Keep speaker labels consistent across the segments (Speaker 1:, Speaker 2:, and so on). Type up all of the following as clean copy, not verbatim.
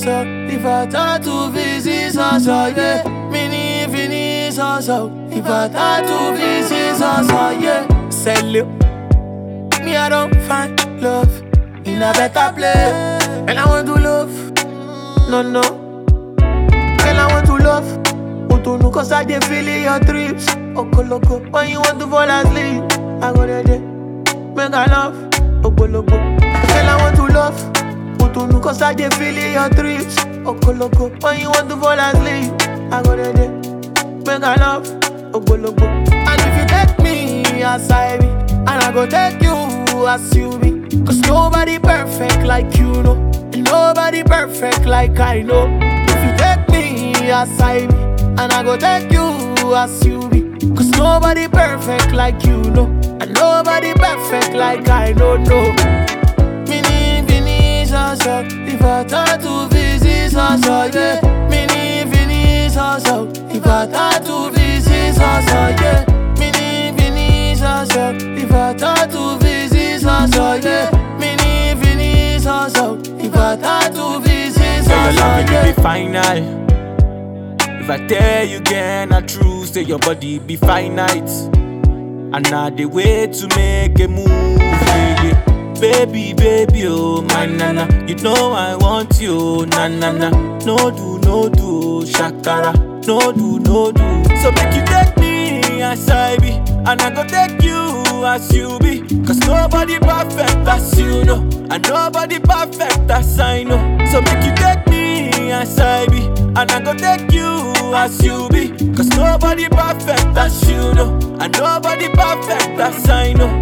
Speaker 1: so. If I tattoo visit so, yeah. Mini fini so. If I tattoo visit so, yeah. Sell you. Me, I don't find love in a better place. And I want to love. No. And I want to love. Utunu cause I dey feel your trips. Okoloko. When you want to fall asleep, I go there. Make I love. Okoloko. And I want to love. Utunu cause I dey feel your trips. Okoloko. When you want to fall asleep, I go there. Make I love. Okoloko. And if you take me as I be, and I go take you as you be. Cause nobody perfect like you know. And nobody perfect like I know. If you take me as I be, and I go take you as you be. Cause nobody perfect like you know. And nobody perfect like I don't know. Mini fini so. If I tattoo visit so, yeah. Mini fini so. If I tattoo visit so, yeah. Mini fini so. If I tattoo visit so, yeah. Mini fini so. If I tattoo visit so,
Speaker 2: your love
Speaker 1: yeah.
Speaker 2: be final. If I tell you again, I true say your body be finite. And now the way to make a move, yeah. Baby, oh my nana, you know I want you, na. No do, shakara, no do. So make you take me as I be, and I go take you as you be. Cause nobody perfect as you know, and nobody perfect as I know. So make you take me as I be, and I go take you as you be. Cause nobody perfect as you know, and nobody perfect as I know.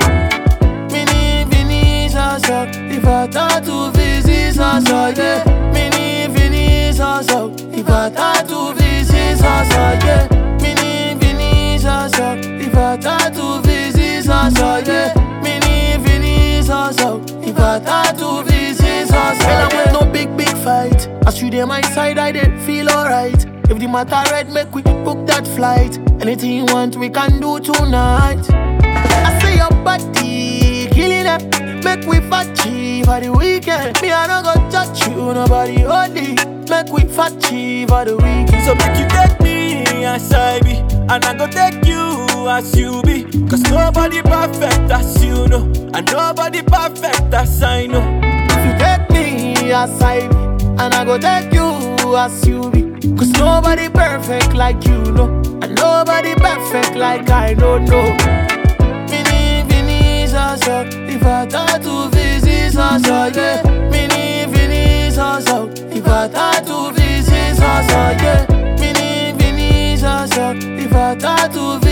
Speaker 1: Mini fini so. If I tattoo visit so, yeah. Mini fini so. If I tattoo visit so, yeah. Mini fini so. If I tattoo visit so, yeah. Mini fini so. If I tattoo visit so, yeah. And I want no big fight. As you dey my side, I dey feel alright. If the matter red, make we book that flight. Anything you want, we can do tonight. I say your body killing it. Make we fatty for the weekend. Me, I don't go touch you, nobody only. Make we fatty for the weekend.
Speaker 2: So make you take me as I be, and I go take you as you be. Cause nobody perfect as you know, and nobody perfect as I know.
Speaker 1: If you take me as I be, and I go take you as you be. Cause nobody perfect like you know, and nobody perfect like I don't know. Mini fini so. If I tattoo visit so, yeah. Mini fini so. If I tattoo visit so, yeah. Mini fini so. If I tattoo